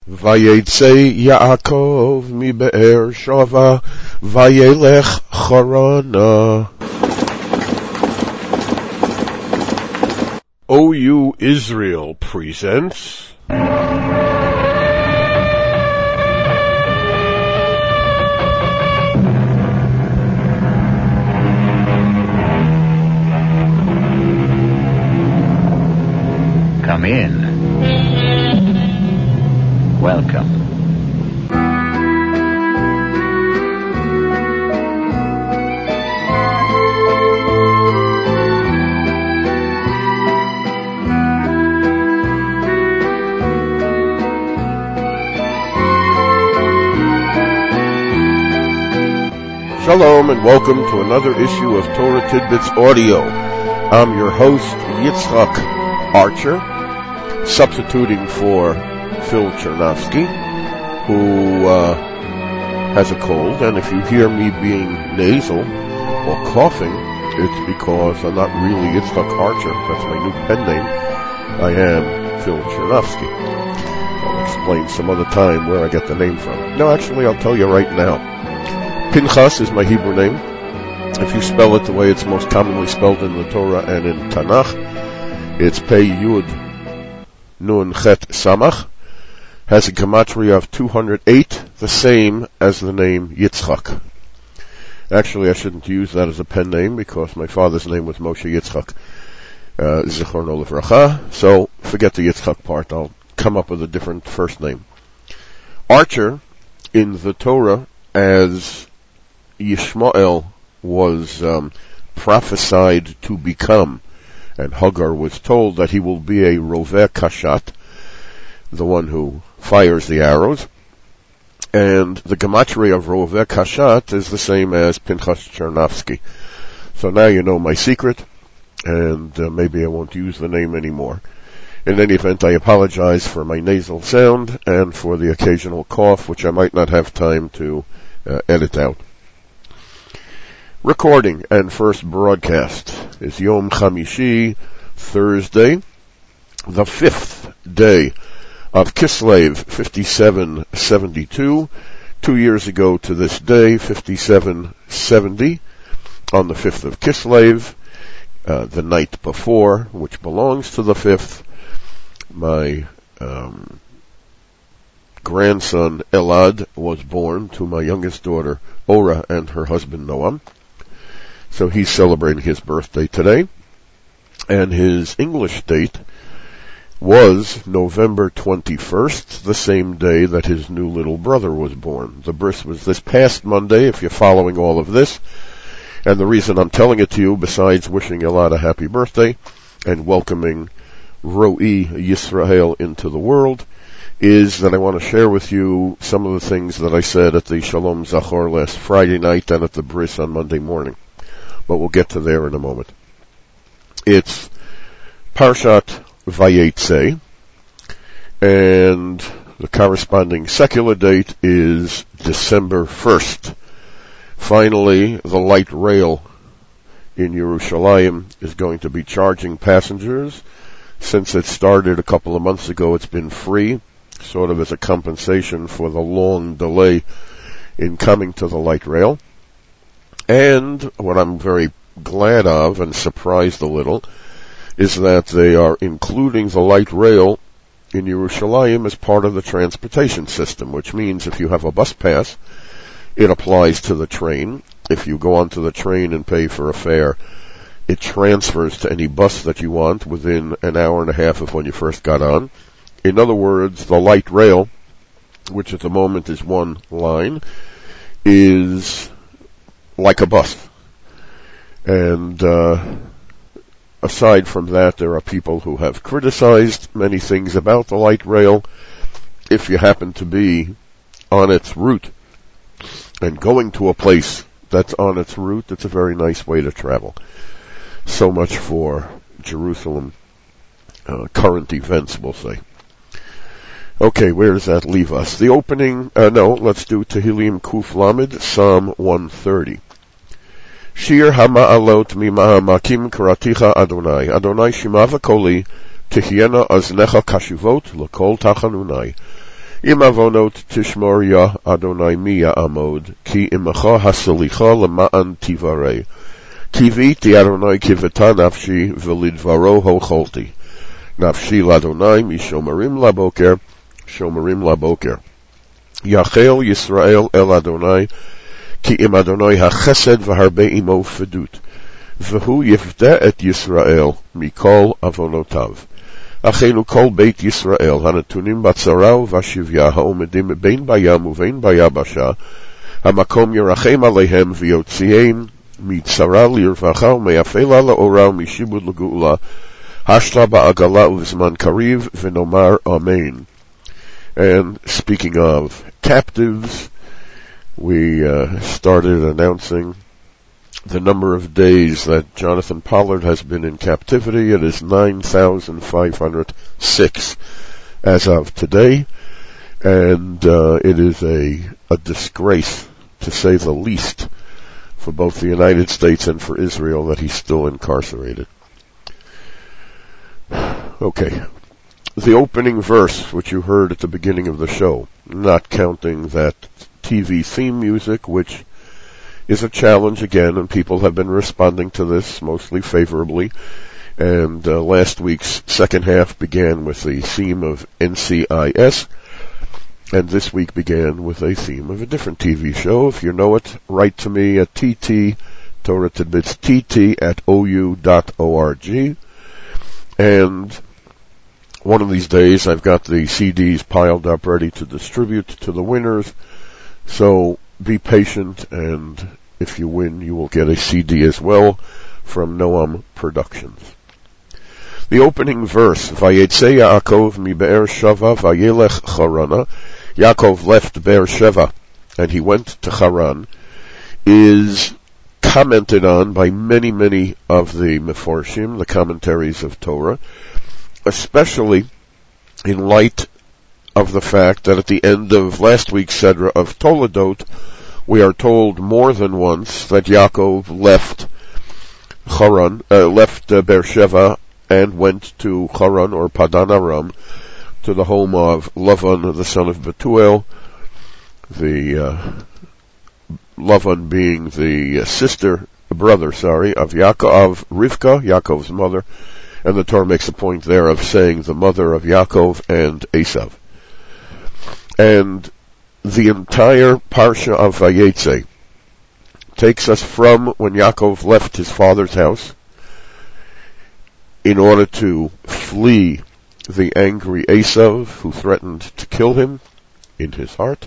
Vayetze Yaakov mi Be'er Shava, Vayelech Charana. OU Israel presents Come in. Welcome. Shalom and welcome to another issue of Torah Tidbits Audio. I'm your host, Yitzchak Archer, substituting for Phil Chernovsky, who has a cold, and if you hear me being nasal or coughing, it's because I'm not really Yitzchak Archer. That's my new pen name. I am Phil Chernovsky. I'll explain some other time where I get the name from. No, actually, I'll tell you right now. Pinchas is my Hebrew name. If you spell it the way it's most commonly spelled in the Torah and in Tanakh, it's Pei Yud Nun Chet Samach. Has a gematria of 208, the same as the name Yitzchak. Actually, I shouldn't use that as a pen name because my father's name was Moshe Yitzchak, Zichrono Livracha. So forget the Yitzchak part. I'll come up with a different first name. Archer in the Torah, as Yishmael was prophesied to become, and Hagar was told that he will be a Roveh Kashat, the one who fires the arrows, and the gematria of Roveh Kashat is the same as Pinchas Chernovsky. So now you know my secret, and maybe I won't use the name anymore. In any event, I apologize for my nasal sound and for the occasional cough, which I might not have time to edit out. Recording and first broadcast is Yom Chamishi, Thursday, the 5th day of Kislev 5772. 2 years ago to this day, 5770, on the 5th of Kislev, the night before, which belongs to the 5th, my grandson Elad was born to my youngest daughter Ora and her husband Noam. So he's celebrating his birthday today, and his English date was November 21st, the same day that his new little brother was born. The birth was this past Monday, if you're following all of this, and the reason I'm telling it to you, besides wishing Elad a happy birthday and welcoming Ro'i Yisrael into the world, is that I want to share with you some of the things that I said at the Shalom Zachor last Friday night and at the Bris on Monday morning. But we'll get to there in a moment. It's Parshat Vayetze, and the corresponding secular date is December 1st. Finally, the light rail in Yerushalayim is going to be charging passengers. Since it started a couple of months ago, it's been free, sort of as a compensation for the long delay in coming to the light rail. And what I'm very glad of and surprised a little is that they are including the light rail in Yerushalayim as part of the transportation system, which means if you have a bus pass, it applies to the train. If you go onto the train and pay for a fare, it transfers to any bus that you want within an hour and a half of when you first got on. In other words, the light rail, which at the moment is one line, is like a bus. And aside from that, there are people who have criticized many things about the light rail. If you happen to be on its route and going to a place that's on its route, it's a very nice way to travel. So much for Jerusalem current events, we'll say. Okay, where does that leave us? The opening, let's do Tehillim Kuf Lamed, Psalm 130. Shir Hama'alot Mima'amakim Karaticha Adonai. Adonai Shima V'Koli, Tihyena Aznecha Kashuvot, L'Kol Tachanunai. Im avonot tishmor ya Adonai mi ya'amod, ki imacha hasalicha lema'an tivarei. Kiviti Adonai kiveta nafshi v'lidvaro hocholti. Nafshi l'Adonai mishomarim laboker, shomarim laboker. Yachel Yisrael el Adonai, ki im Adonai hachesed v'harbe imo fedut. V'hu yifda et Yisrael mikol avonotav. Achenu kol beit Yisrael hanatunim batzara v'ashivya ha'omedim bein bayam uvein bayabasha, hamakom yerachem aleihem v'yotzieim mitzara lirvacha u'meyafela la'ora u'mishibud l'gu'ula, hashla ba'agala u'vzman kariv v'nomar amen. And speaking of captives, we started announcing the number of days that Jonathan Pollard has been in captivity. It is 9,506 as of today, and it is a disgrace, to say the least, for both the United States and for Israel that he's still incarcerated. Okay. The opening verse, which you heard at the beginning of the show, not counting that TV theme music, which is a challenge again, and people have been responding to this mostly favorably. And last week's second half began with the theme of NCIS, and this week began with a theme of a different TV show. If you know it, write to me at Torah Tidbits, tt@ou.org. And one of these days I've got the CDs piled up ready to distribute to the winners, so be patient, and if you win you will get a CD as well from Noam Productions. The opening verse, Vayetze Yaakov mi Be'er Sheva vayelech Charana, Yaakov left Be'er Sheva and he went to Haran, is commented on by many, many of the Meforshim, the commentaries of Torah, especially in light of the fact that at the end of last week's Sedra of Toledot, we are told more than once that Yaakov left Haran, left Beersheba and went to Haran or Padan Aram, to the home of Lavan, the son of Bethuel, Lavan being the brother of Rivka, Yaakov's mother, and the Torah makes a point there of saying the mother of Yaakov and Esav. And the entire Parsha of Vayetze takes us from when Yaakov left his father's house in order to flee the angry Esav who threatened to kill him in his heart,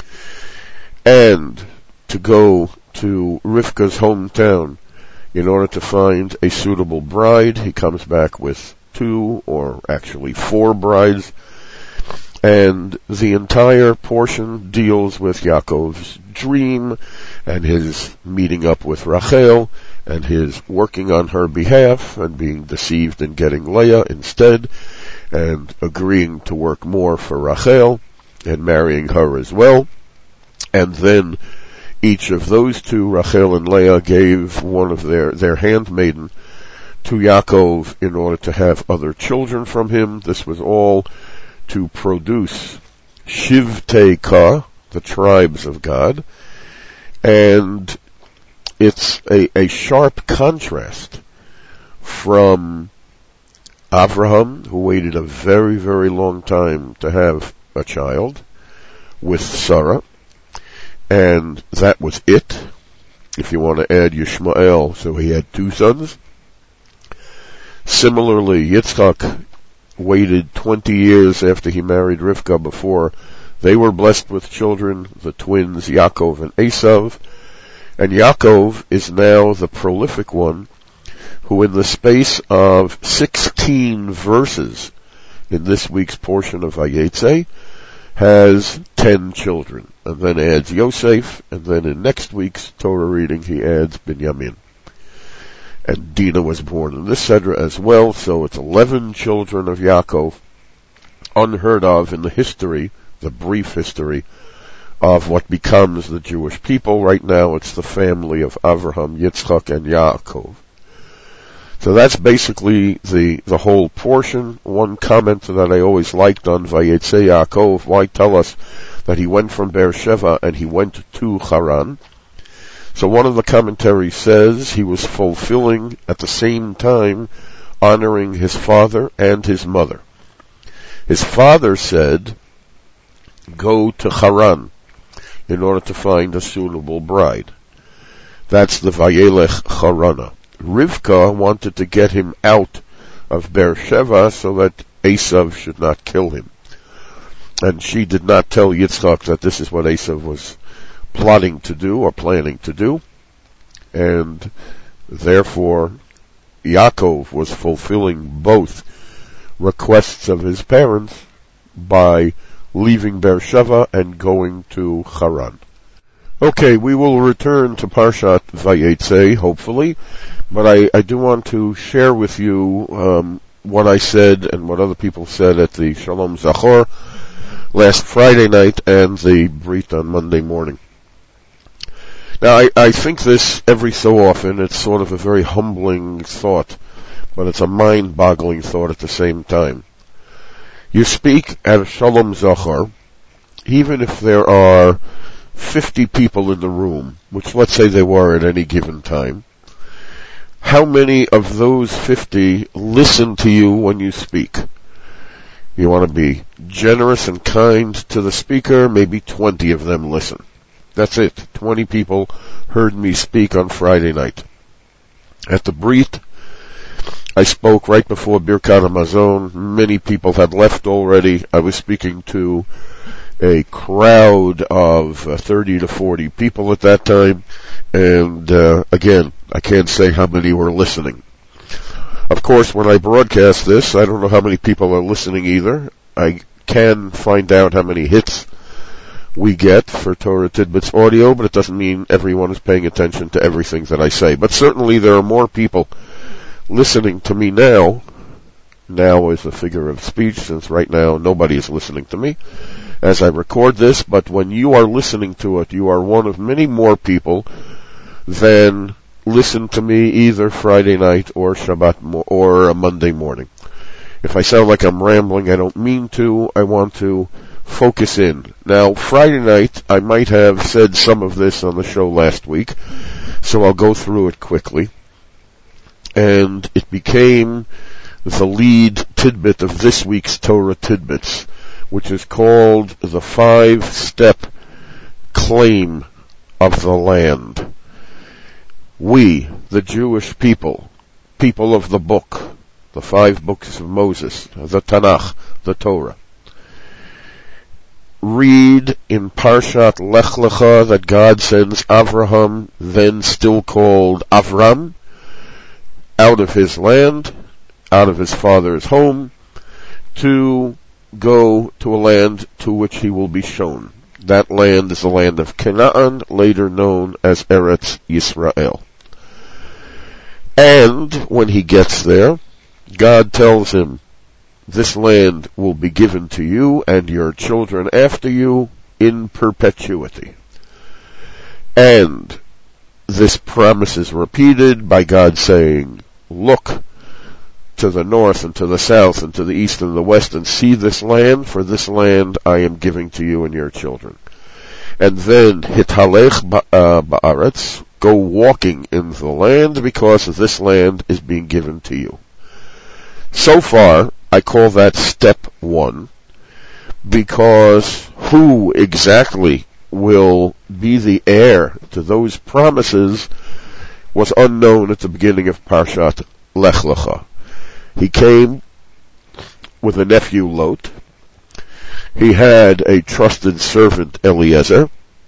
and to go to Rivka's hometown in order to find a suitable bride. He comes back with 2 or actually 4 brides, and the entire portion deals with Yaakov's dream and his meeting up with Rachel and his working on her behalf and being deceived and getting Leah instead, and agreeing to work more for Rachel and marrying her as well. And then each of those 2, Rachel and Leah, gave one of their handmaiden to Yaakov in order to have other children from him. This was all to produce Shivtei Ka, the tribes of God. And it's a sharp contrast from Avraham, who waited a very, very long time to have a child, with Sarah, and that was it. If you want to add Yishmael, so he had 2 sons. Similarly, Yitzchak waited 20 years after he married Rivka before they were blessed with children, the twins Yaakov and Esav. And Yaakov is now the prolific one who, in the space of 16 verses in this week's portion of Vayetze, has 10 children, and then adds Yosef, and then in next week's Torah reading he adds Binyamin. And Dinah was born in this Sedra as well, so it's 11 children of Yaakov, unheard of in the history, the brief history, of what becomes the Jewish people. Right now it's the family of Avraham, Yitzchak, and Yaakov. So that's basically the whole portion. One comment that I always liked on Vayetze Yaakov, why tell us that he went from Beersheba and he went to Haran? So one of the commentaries says he was fulfilling at the same time honoring his father and his mother. His father said, go to Haran in order to find a suitable bride. That's the Vayelech Harana. Rivka wanted to get him out of Beersheba so that Esav should not kill him. And she did not tell Yitzchak that this is what Esav was plotting to do or planning to do. And therefore, Yaakov was fulfilling both requests of his parents by leaving Beersheba and going to Haran. Okay, we will return to Parshat Vayetze, hopefully, but I do want to share with you what I said and what other people said at the Shalom Zachor last Friday night and the Brit on Monday morning. Now, I think this every so often. It's sort of a very humbling thought, but it's a mind-boggling thought at the same time. You speak at a Shalom Zachor, even if there are 50 people in the room, which let's say there were at any given time, how many of those 50 listen to you when you speak? You want to be generous and kind to the speaker, maybe 20 of them listen. That's it. 20 people heard me speak on Friday night. At the Brit, I spoke right before Birkat Hamazon. Many people had left already. I was speaking to a crowd of 30 to 40 people at that time. And again, I can't say how many were listening. Of course, when I broadcast this, I don't know how many people are listening either. I can find out how many hits we get for Torah Tidbits audio, but it doesn't mean everyone is paying attention to everything that I say. But certainly there are more people listening to me now. Now is a figure of speech, since right now nobody is listening to me as I record this, but when you are listening to it, you are one of many more people than listen to me either Friday night or Shabbat or a Monday morning. If I sound like I'm rambling, I don't mean to. I want to focus in. Now, Friday night, I might have said some of this on the show last week, so I'll go through it quickly. And it became the lead tidbit of this week's Torah Tidbits, which is called the 5-step claim of the land. We, the Jewish people of the book, the 5 books of Moses, the Tanakh, the Torah, read in Parshat Lech Lecha that God sends Avraham, then still called Avram, out of his land, out of his father's home, to go to a land to which he will be shown. That land is the land of Canaan, later known as Eretz Yisrael. And when he gets there, God tells him, this land will be given to you and your children after you in perpetuity. And this promise is repeated by God saying, look to the north and to the south and to the east and the west and see this land, for this land I am giving to you and your children. And then, hithalech ba'aretz, go walking in the land, because this land is being given to you. So far, I call that step 1, because who exactly will be the heir to those promises was unknown at the beginning of Parshat Lech Lecha. He came with a nephew Lot. He had a trusted servant Eliezer,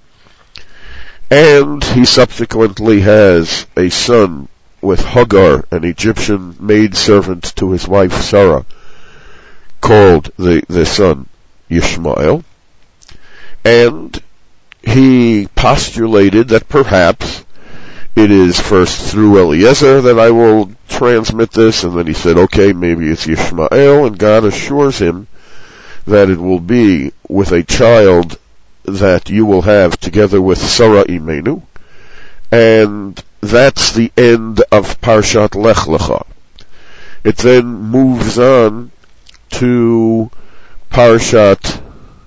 and he subsequently has a son with Hagar, an Egyptian maidservant to his wife Sarah, called the son Yishmael. And he postulated that perhaps it is first through Eliezer that I will transmit this, and then he said, okay, maybe it's Yishmael, and God assures him that it will be with a child that you will have together with Sarah Imenu, and that's the end of Parshat Lech Lecha. It then moves on to Parashat,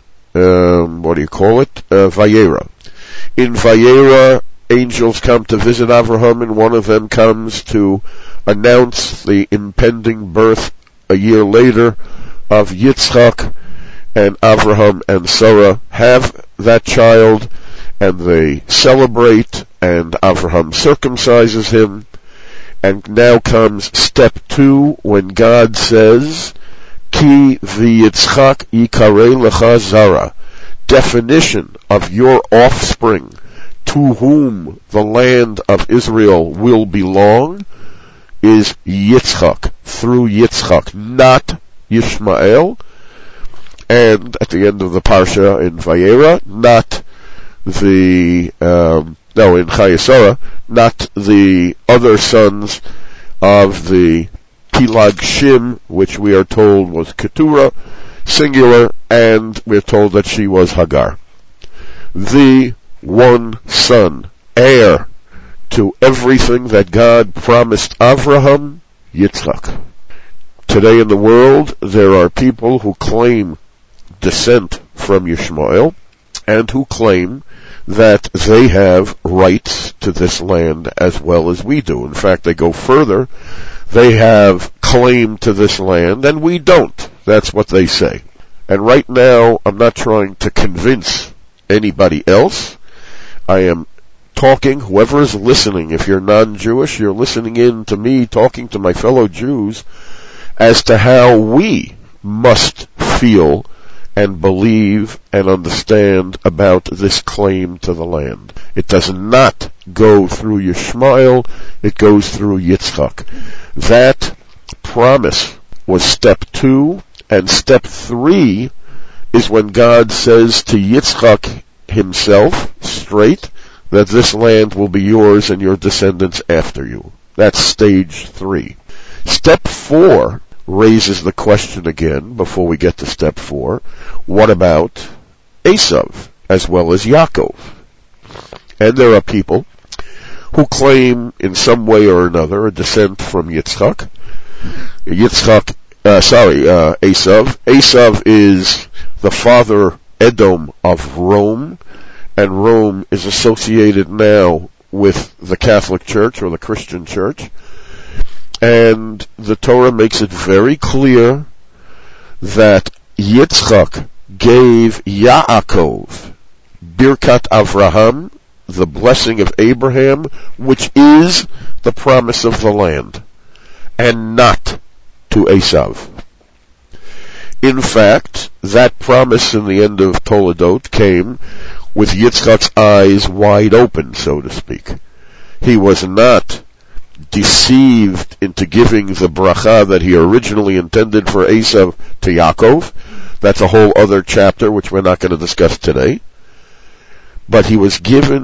Vayera. In Vayera, angels come to visit Avraham, and one of them comes to announce the impending birth a year later of Yitzchak, and Avraham and Sarah have that child, and they celebrate, and Avraham circumcises him. And now comes step 2, when God says, Ki v'Yitzchak yikarei lecha zara. Definition of your offspring, to whom the land of Israel will belong, is Yitzchak, through Yitzchak, not Yishmael. And at the end of the Parsha in Vayera, not the, in Chayesara, not the other sons of the Pilag Shim, which we are told was Keturah, singular, and we're told that she was Hagar. The one son, heir to everything that God promised Avraham, Yitzchak. Today in the world, there are people who claim descent from Yishmael, and who claim that they have rights to this land as well as we do. In fact, they go further. They have claim to this land, and we don't. That's what they say. And right now, I'm not trying to convince anybody else. I am talking, whoever is listening, if you're non-Jewish, you're listening in to me talking to my fellow Jews as to how we must feel and believe and understand about this claim to the land. It does not go through Yishmael, it goes through Yitzchak. That promise was step 2, and step 3 is when God says to Yitzchak himself, straight, that this land will be yours and your descendants after you. That's stage 3. Step 4 raises the question again, before we get to step 4, what about Esav, as well as Yaakov? And there are people who claim in some way or another a descent from Yitzchak. Esav. Esav is the father Edom of Rome, and Rome is associated now with the Catholic Church or the Christian Church. And the Torah makes it very clear that Yitzchak gave Yaakov Birkat Avraham, the blessing of Abraham, which is the promise of the land, and not to Esav. In fact, that promise in the end of Toledot came with Yitzchak's eyes wide open, so to speak. He was not deceived into giving the bracha that he originally intended for Esav to Yaakov. That's a whole other chapter which we're not going to discuss today. But Yitzchak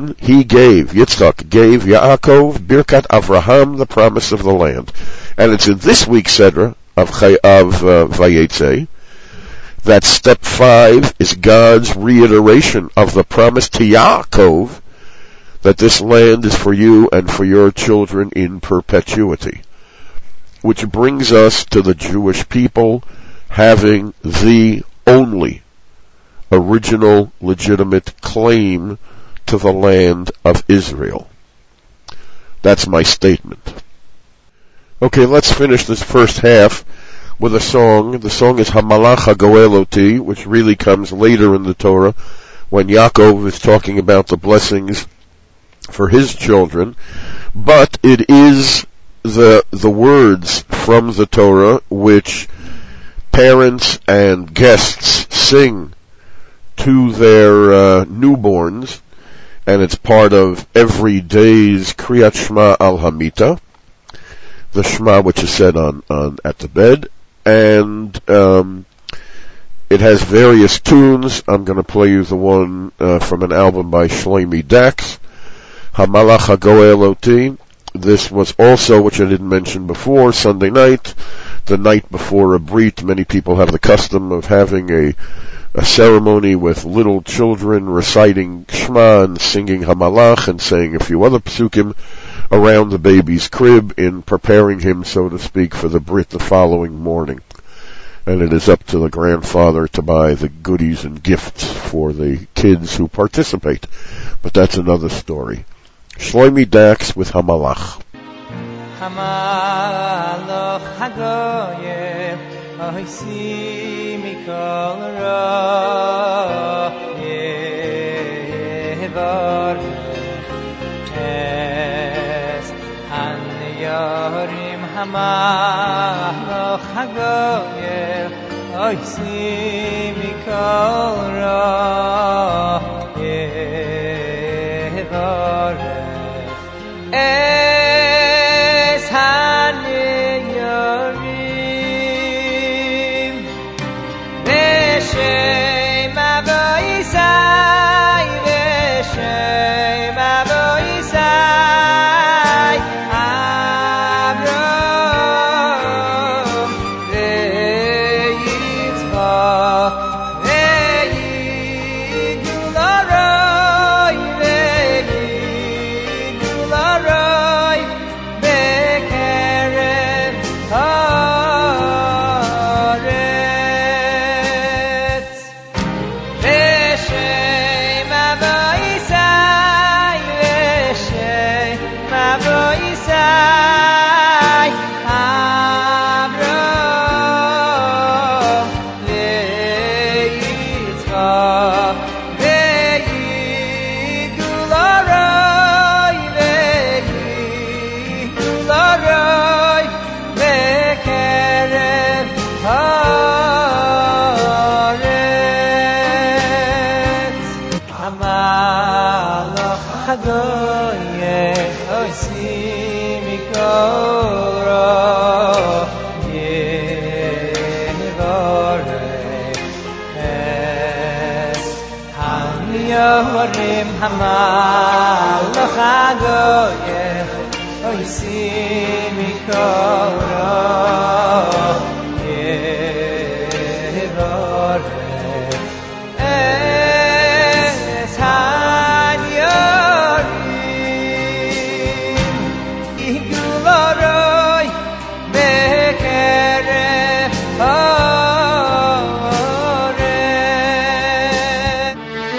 gave Yaakov Birkat Avraham, the promise of the land. And it's in this week's Sedra of Vayetze that step 5 is God's reiteration of the promise to Yaakov that this land is for you and for your children in perpetuity. Which brings us to the Jewish people having the only original legitimate claim to the land of Israel. That's my statement. Okay, let's finish this first half with a song. The song is Hamalach HaGoel Oti, which really comes later in the Torah when Yaakov is talking about the blessings for his children, but it is the words from the Torah which parents and guests sing to their newborns, and it's part of every day's Kriyat Shema al Hamita, the Shema which is said on at the bed, and it has various tunes. I'm going to play you the one from an album by Shlomi Dax, Hamalach HaGoel Oti. This was also, which I didn't mention before, Sunday night, the night before a Brit. Many people have the custom of having a ceremony with little children reciting Shema and singing Hamalach and saying a few other psukim. around the baby's crib in preparing him, so to speak, for the Brit the following morning. And it is up to the grandfather to buy the goodies and gifts for the kids who participate. But that's another story. Shlomi Dax with Hamalach. Hamalach hagoyim oisi mikol ra yevarech es hanyarim hamalach hagoyim oisi mikol ra yevarech es hanyarim v'shem avoisai v'shem avoisai Avram v'Yitzchak v'Yigdal Aroi v'Yigdal Aroi b'kerem haaretz v'shem avoisai v'shem avoisai Avram v'Yitzchak v'Yigdal Aroi v'Yigdal Aroi b'kerem haaretz Hamalach hagoyim oisi mikol ra yevarech es hanyarim hamalach hagoyim oisi mikol ra yevarech es hanyarim Yigdal Aroi b'kerem haaretz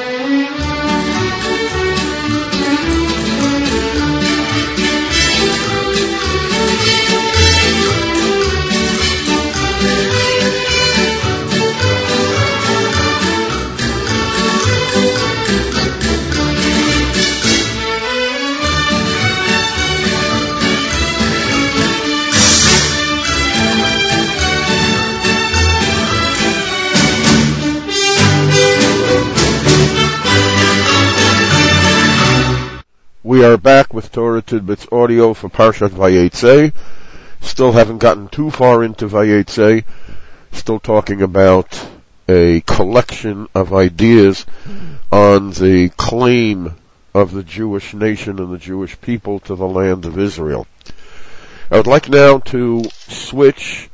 We are back with Torah Tidbits audio for Parshat Vayetze. Still haven't gotten too far into Vayetze. Still talking about a collection of ideas on the claim of the Jewish nation and the Jewish people to the land of Israel. I would like now to switch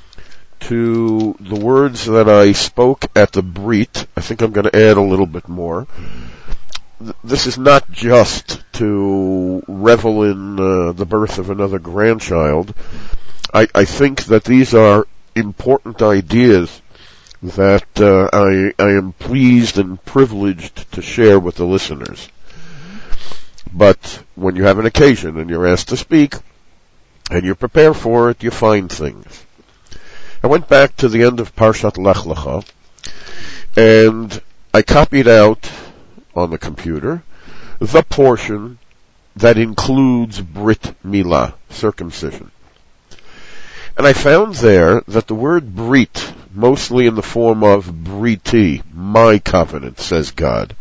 to the words that I spoke at the Brit. I think I'm going to add a little bit more. This is not just to revel in the birth of another grandchild. I think that these are important ideas that I am pleased and privileged to share with the listeners. But when you have an occasion and you're asked to speak, and you prepare for it, you find things. I went back to the end of Parshat Lech Lecha, and I copied out on the computer the portion that includes Brit Milah, circumcision. And I found there that the word Brit, mostly in the form of Briti, my covenant, says God,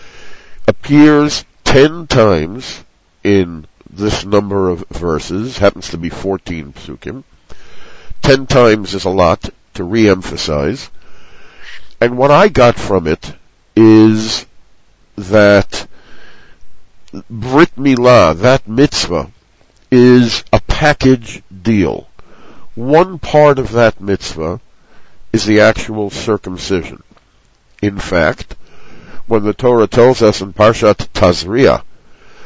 appears 10 times in this number of verses, happens to be 14 psukim. 10 times is a lot to re-emphasize. And what I got from it is that Brit Milah, that mitzvah, is a package deal. One part of that mitzvah is the actual circumcision. In fact, when the Torah tells us in Parshat Tazria,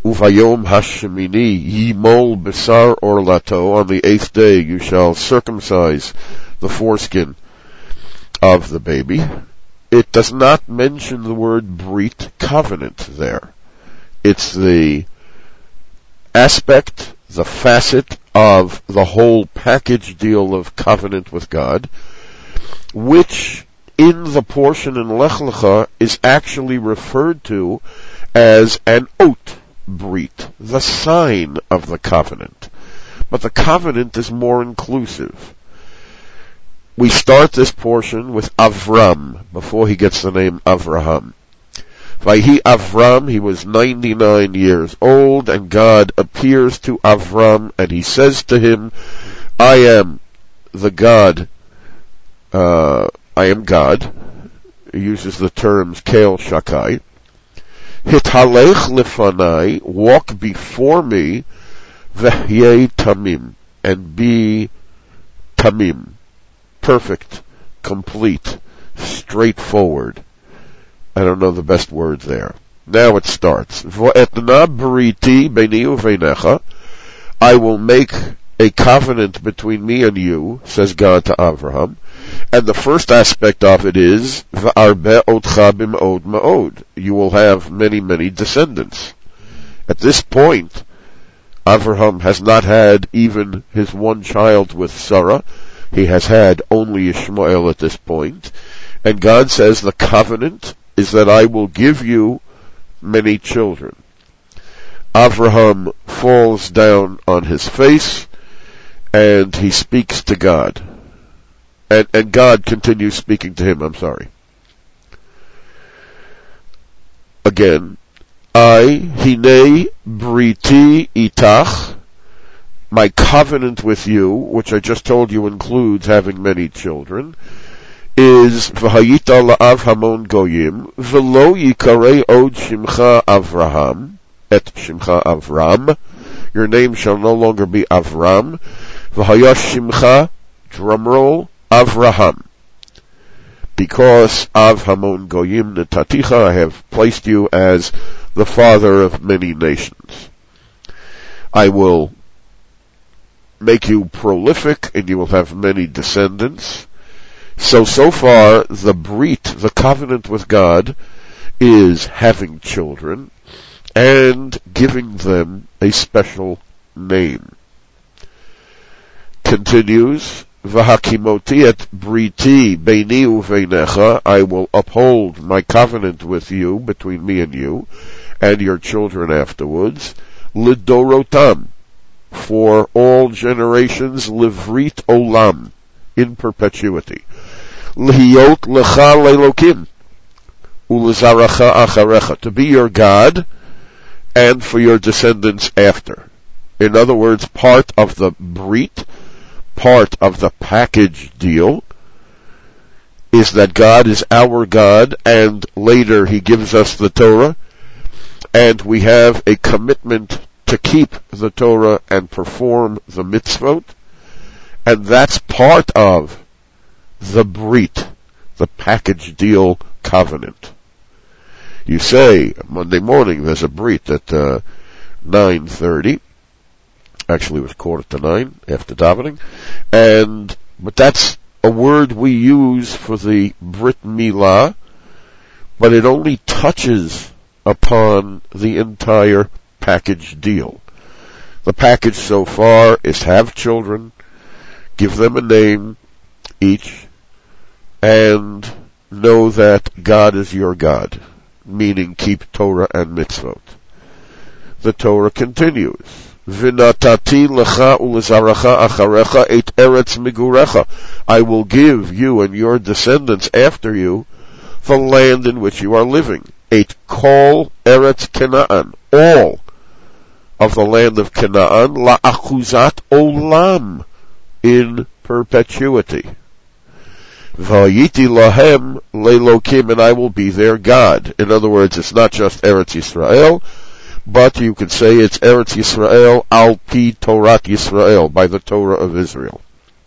Uvayom hashemini yimol besar orlato. On the 8th day you shall circumcise the foreskin of the baby. It does not mention the word brit, covenant, there. It's the aspect, the facet of the whole package deal of covenant with God, which in the portion in Lech Lecha is actually referred to as an oat brit, the sign of the covenant. But the covenant is more inclusive. We start this portion with Avram, before he gets the name Avraham. Vayhi Avram, he was 99 years old, and God appears to Avram, and he says to him, I am the God, I am God. He uses the terms Kel Shakai. Hitalech lefanai, walk before me, v'hyei tamim, and be tamim, perfect, complete, straightforward. I don't know the best words there. Now it starts. V'etna briti beini uveinecha, I will make a covenant between me and you, says God to Avraham. And the first aspect of it is, V'arbe otcha bim'od ma'od. You will have many, many descendants. At this point, Avraham has not had even his one child with Sarah. He has had only Ishmael at this point. And God says the covenant is that I will give you many children. Avraham falls down on his face, and he speaks to God. And God continues speaking to him, Again, I, hine briti itach, my covenant with you, which I just told you includes having many children, is v'hayita la'av hamon goyim, v'lo yikarei od shimcha Avraham, et shimcha Avram, your name shall no longer be Avram, v'hayash shimcha, drumroll, Avraham. Because av hamon goyim netaticha, I have placed you as the father of many nations. I will make you prolific, and you will have many descendants. So far, the brit, the covenant with God, is having children and giving them a special name. Continues, V'hakimoti et briti beini uveinecha, I will uphold my covenant with you, between me and you, and your children afterwards, lidorotam, for all generations, livrit olam, in perpetuity. Lihiyot lecha lelokim, ulezaracha acharecha, to be your God, and for your descendants after. In other words, part of the brit, part of the package deal, is that God is our God, and later He gives us the Torah, and we have a commitment to keep the Torah and perform the mitzvot, and that's part of the brit, the package deal covenant. You say, Monday morning there's a brit at 9:30, actually it was 8:45 after davening, but that's a word we use for the Brit Milah, but it only touches upon the entire package deal. The package so far is have children, give them a name each, and know that God is your God, meaning keep Torah and mitzvot. The Torah continues, V'natati lecha ulezaracha acharecha et eretz migurecha. I will give you and your descendants after you the land in which you are living. Et kol eretz Canaan, all of the land of Canaan, la'achuzat olam, in perpetuity. V'hayiti lahem lelokim, and I will be their God. In other words, it's not just Eretz Yisrael, but you could say it's Eretz Yisrael al pi Torat Yisrael, by the Torah of Israel.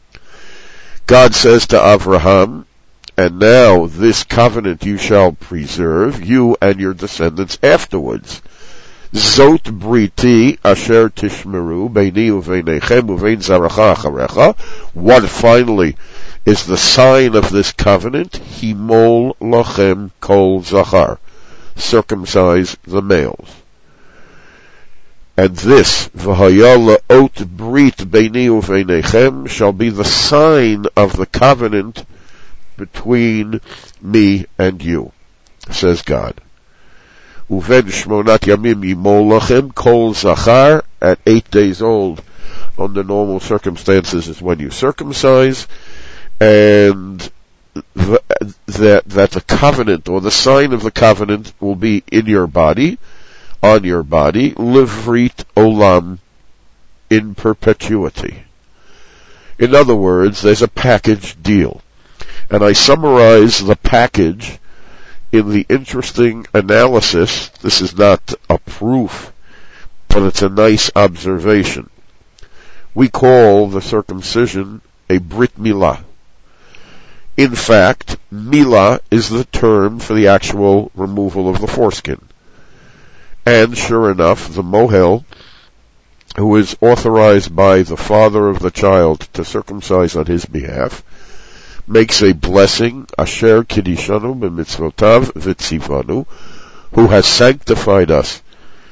God says to Avraham, and now this covenant you shall preserve, you and your descendants afterwards. Zot briti asher tishmeru beini uveinechem uvein zaracha acharecha. What finally is the sign of this covenant? Himol lachem kol zachar. Circumcise the males. And this, v'haya la'ot brit beini uveinechem, shall be the sign of the covenant between me and you, says God. Uven shmonat yamim yimol lachem kol zachar, at 8 days old, under normal circumstances, is when you circumcise, and that the covenant, or the sign of the covenant, will be in your body, on your body, livrit olam, in perpetuity. In other words, there's a package deal. And I summarize the package in the interesting analysis. This is not a proof, but it's a nice observation. We call the circumcision a brit milah. In fact, milah is the term for the actual removal of the foreskin. And sure enough, the mohel, who is authorized by the father of the child to circumcise on his behalf, makes a blessing, asher kiddishanu b'mitzvotav v'tzivanu, who has sanctified us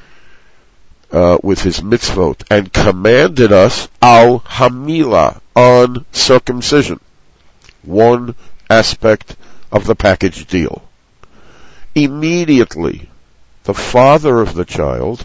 with his mitzvot and commanded us al hamila, on circumcision. One aspect of the package deal. Immediately, the father of the child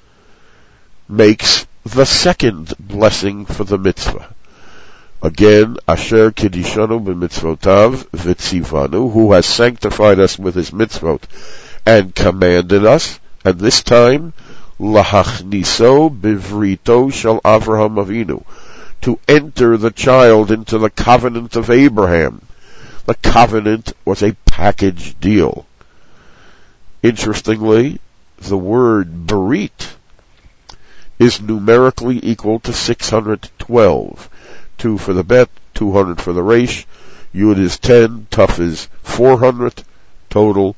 makes the second blessing for the mitzvah. Again, asher kiddishanu b'mitzvotav v'tzivanu, who has sanctified us with his mitzvot and commanded us, and this time, lahachniso bivrito shel Avraham Avinu, to enter the child into the covenant of Abraham. The covenant was a package deal. Interestingly, the word berit is numerically equal to 612. 2 for the bet, 200 for the resh, yud is 10, tuf is 400, total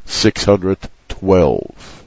612.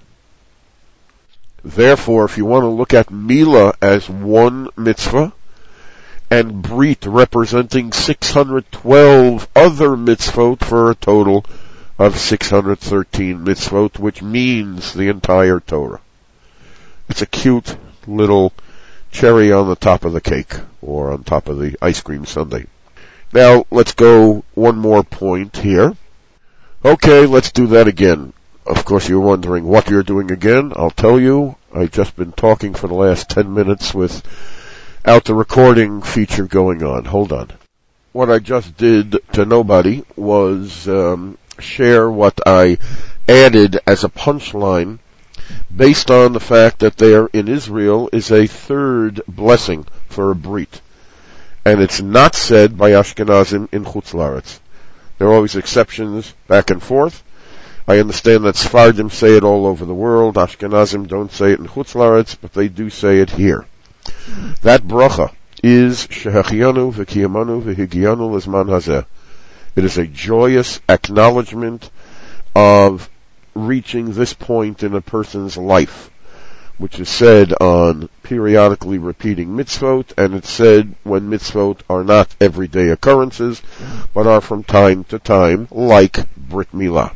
Therefore, if you want to look at milah as one mitzvah, and brit representing 612 other mitzvot, for a total of 613 mitzvot, which means the entire Torah. It's a cute little cherry on the top of the cake, or on top of the ice cream sundae. Now, let's go one more point here. Okay, let's do that again. Of course, you're wondering what you're doing again. I'll tell you. I've just been talking for the last 10 minutes without the recording feature going on. Hold on. What I just did to nobody was share what I added as a punchline based on the fact that there in Israel is a third blessing for a brit. And it's not said by Ashkenazim in Chutz La'aretz. There are always exceptions back and forth. I understand that Sfardim say it all over the world. Ashkenazim don't say it in Chutz La'aretz, but they do say it here. That bracha is Shehachianu v'kiyamanu v'higianu l'zman hazeh. It is a joyous acknowledgement of reaching this point in a person's life, which is said on periodically repeating mitzvot, and it's said when mitzvot are not everyday occurrences, but are from time to time, like Brit Milah.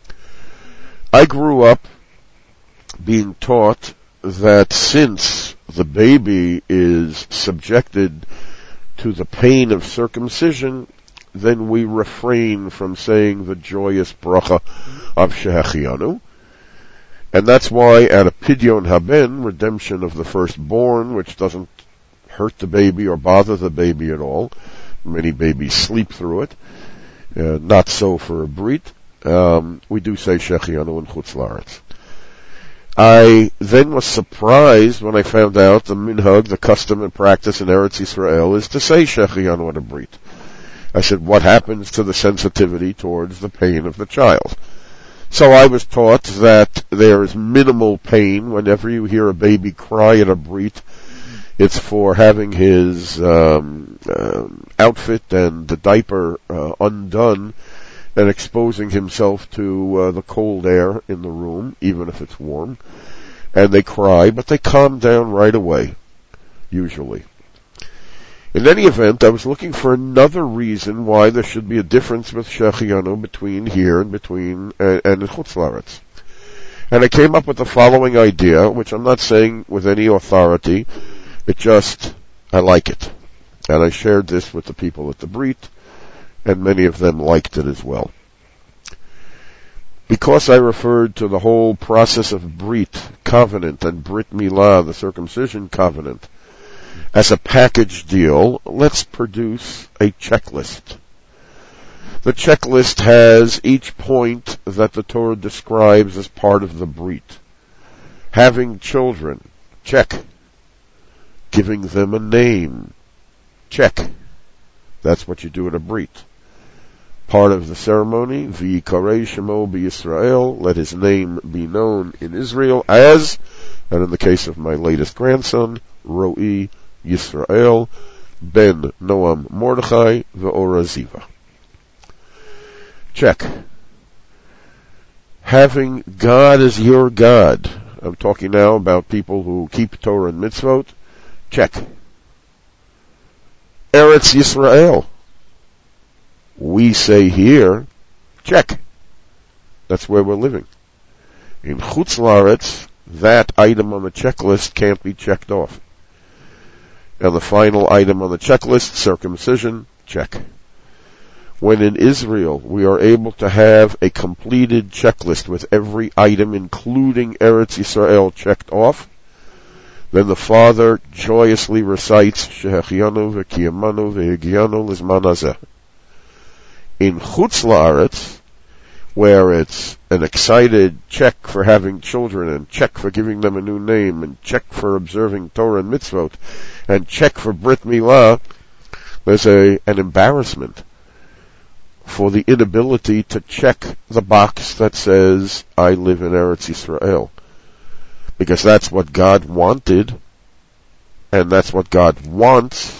I grew up being taught that since the baby is subjected to the pain of circumcision, then we refrain from saying the joyous bracha of Shehachianu. And that's why at a Pidyon Haben, redemption of the firstborn, which doesn't hurt the baby or bother the baby at all, many babies sleep through it, not so for a brit, we do say Shehachianu in Chutz La'aretz. I then was surprised when I found out the minhag, the custom and practice in Eretz Yisrael, is to say Shehachianu at a brit. I said, what happens to the sensitivity towards the pain of the child? So I was taught that there is minimal pain whenever you hear a baby cry at a brit. It's for having his outfit and the diaper undone and exposing himself to the cold air in the room, even if it's warm. and they cry, but they calm down right away, usually. In any event, I was looking for another reason why there should be a difference with Shechianu between here and in Chutz La'aretz. And I came up with the following idea, which I'm not saying with any authority, I like it. And I shared this with the people at the Brit, and many of them liked it as well. Because I referred to the whole process of Brit, covenant, and Brit Milah, the circumcision covenant, as a package deal, let's produce a checklist. The checklist has each point that the Torah describes as part of the Brit. Having children, check. Giving them a name, check. That's what you do at a Brit. Part of the ceremony, V'yikarei Shemo b'Yisrael, let his name be known in Israel as, and in the case of my latest grandson, Ro'i Yisrael, ben Noam Mordechai, ve'Ora Ziva. Check. Having God as your God. I'm talking now about people who keep Torah and mitzvot. Check. Eretz Yisrael. We say here, check. That's where we're living. In Chutz La'aretz, that item on the checklist can't be checked off. And the final item on the checklist, circumcision, check. When in Israel we are able to have a completed checklist with every item, including Eretz Yisrael, checked off, then the father joyously recites Shehechianu v'kiyamanu v'higianu lizman hazeh. In Chutz La'aretz, where it's an excited check for having children, and check for giving them a new name, and check for observing Torah and mitzvot, and check for Brit Milah, there's an embarrassment for the inability to check the box that says, I live in Eretz Yisrael. Because that's what God wanted, and that's what God wants,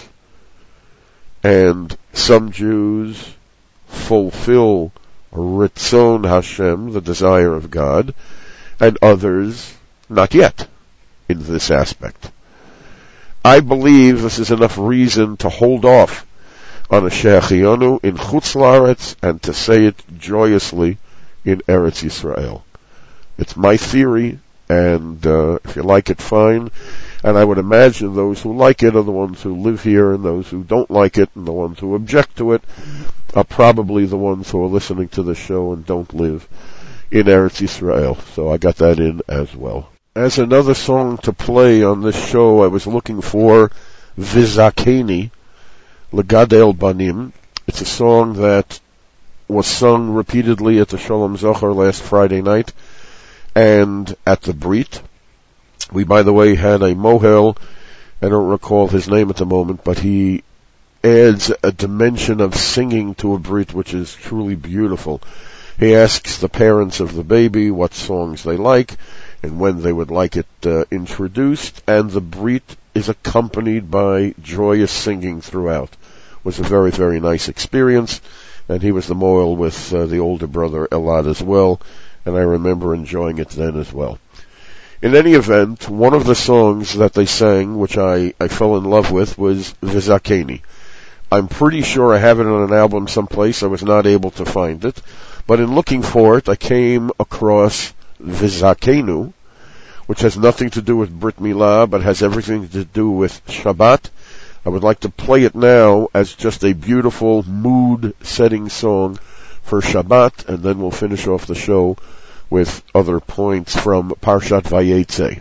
and some Jews fulfill Ritzon Hashem, the desire of God, and others not yet in this aspect. I believe this is enough reason to hold off on a Shechianu in Chutz La'aretz and to say it joyously in Eretz Yisrael. It's my theory, and if you like it, fine. And I would imagine those who like it are the ones who live here, and those who don't like it and the ones who object to it are probably the ones who are listening to the show and don't live in Eretz Yisrael. So I got that in as well. As another song to play on this show, I was looking for Vizakeni, Legadel Banim. It's a song that was sung repeatedly at the Shalom Zohar last Friday night and at the Brit. We, by the way, had a mohel, I don't recall his name at the moment, but he adds a dimension of singing to a Brit which is truly beautiful. He asks the parents of the baby what songs they like and when they would like it introduced, and the Brit is accompanied by joyous singing throughout. It was a very, very nice experience, and he was the mohel with the older brother Elad as well, and I remember enjoying it then as well. In any event, one of the songs that they sang, which I fell in love with, was Vizakeni. I'm pretty sure I have it on an album someplace. I was not able to find it. But in looking for it, I came across Vizakenu, which has nothing to do with Brit Milah, but has everything to do with Shabbat. I would like to play it now as just a beautiful mood-setting song for Shabbat, and then we'll finish off the show with other points from Parshat Vayetze.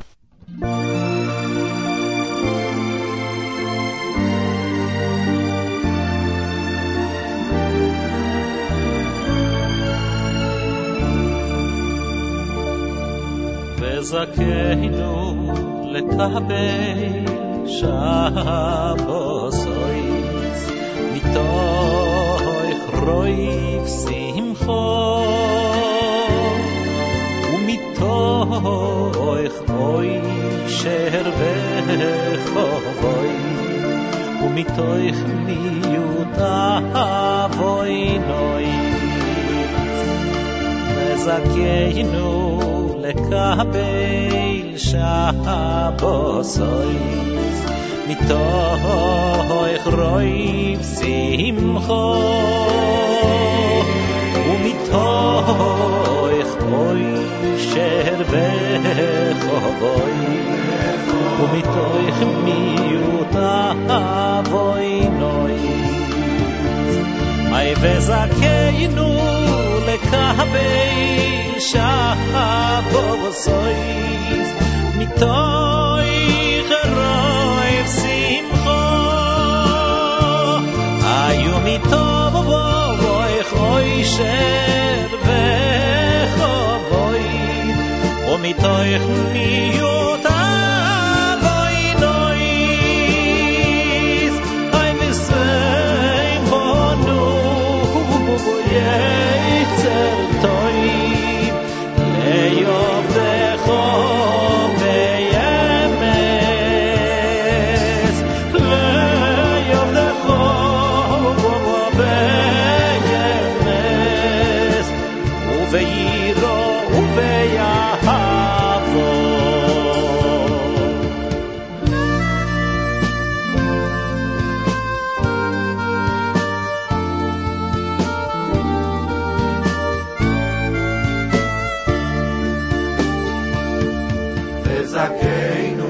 וזכנו לקבל שבוסויס מתוך רויב שמחו ומתוך אוי שר וחובוי ומתוך מיודה אבוי נוי וזכנו לקבל שבוסויס מתוך רויב שמחו ומתוך אוי שר וחובוי ומתוך מיעוט אבוי נוי אי וזכינו לקבל שבוסויס מתוך רויב שמחו היו מתוך אוי שר וחובוי ומתוך מיעוט אבוי נויס אי וסיים בנו יצר טויב ליובדך בימס ליובדך בימס וביירו וביהבו וזכינו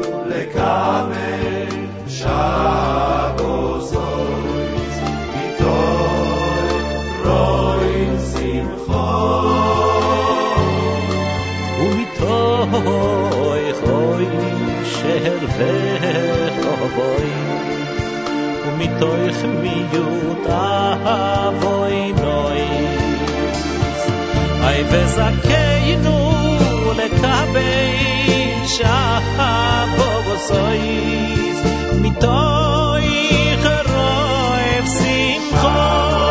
לקבל שבוסויס מתוך רויב שמחו ומתוך אוי שר וחובוי ומתוך מיעוט אבוי נויס אי וזכינו לקבל שבוסויס מתוך רויב שמחו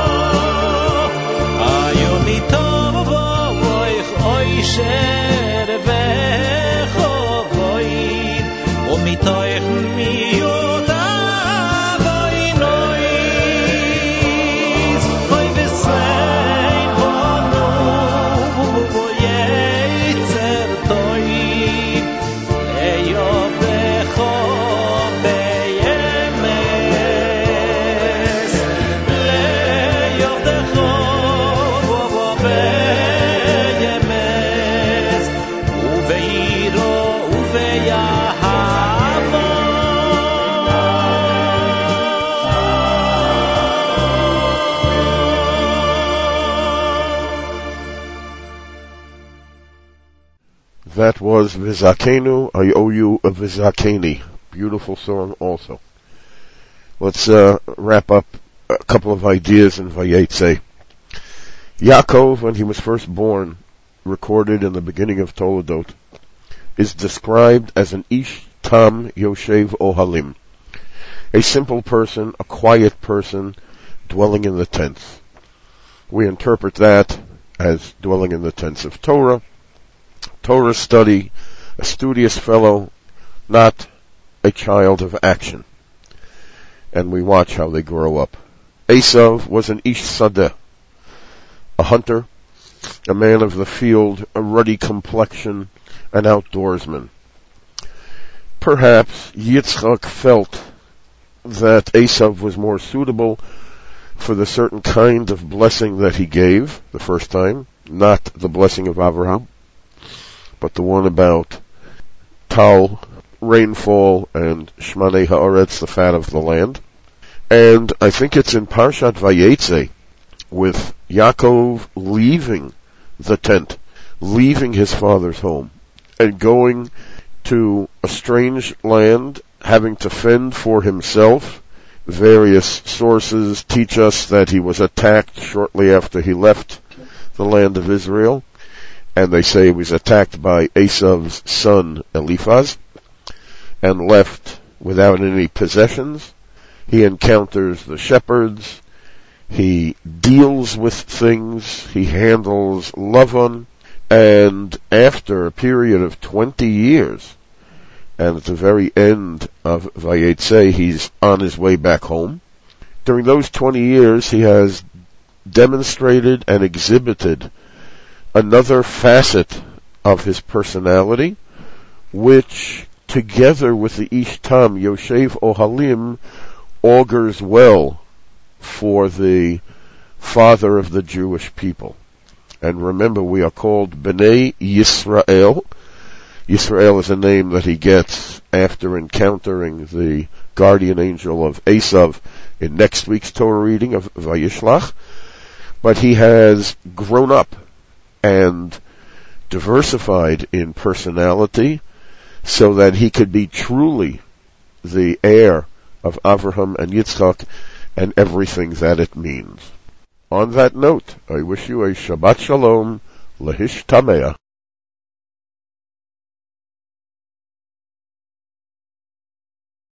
היו מתוך אוי שר וחובוי ומתוך מיעוט אבוי נויס אוי וסיים בנו יצר טויב ליובדך בימס ליובדך בימס ובעירו וביהבו That was Vizakenu, I owe you a Vizakeni. Beautiful song also. Let's wrap up a couple of ideas in Vayetze. Yaakov, when he was first born, recorded in the beginning of Toledot, is described as an Ish Tam Yoshev Ohalim, a simple person, a quiet person, dwelling in the tents. We interpret that as dwelling in the tents of Torah study, a studious fellow, not a child of action. And we watch how they grow up. Esav was an Ish Sadeh, a hunter, a man of the field, a ruddy complexion, an outdoorsman. Perhaps Yitzchak felt that Esav was more suitable for the certain kind of blessing that he gave the first time, not the blessing of Abraham, but the one about Tal, rainfall, and Shmanei Haaretz, the fat of the land. And I think it's in Parshat Vayetze, with Yaakov leaving the tent, leaving his father's home, and going to a strange land, having to fend for himself. Various sources teach us that he was attacked shortly after he left the land of Israel, and they say he was attacked by Esav's son Eliphaz, and left without any possessions. He encounters the shepherds, he deals with things, he handles Lavan, and after a period of 20 years, and at the very end of Vayetze, he's on his way back home. During those 20 years, he has demonstrated and exhibited another facet of his personality, which, together with the Ish Tam Yoshev Ohalim, augurs well for the father of the Jewish people. And remember, we are called Bnei Yisrael. Yisrael is a name that he gets after encountering the guardian angel of Esav in next week's Torah reading of Vayishlach. But he has grown up and diversified in personality so that he could be truly the heir of Avraham and Yitzchak and everything that it means. On that note, I wish you a Shabbat Shalom, Lehishtameach.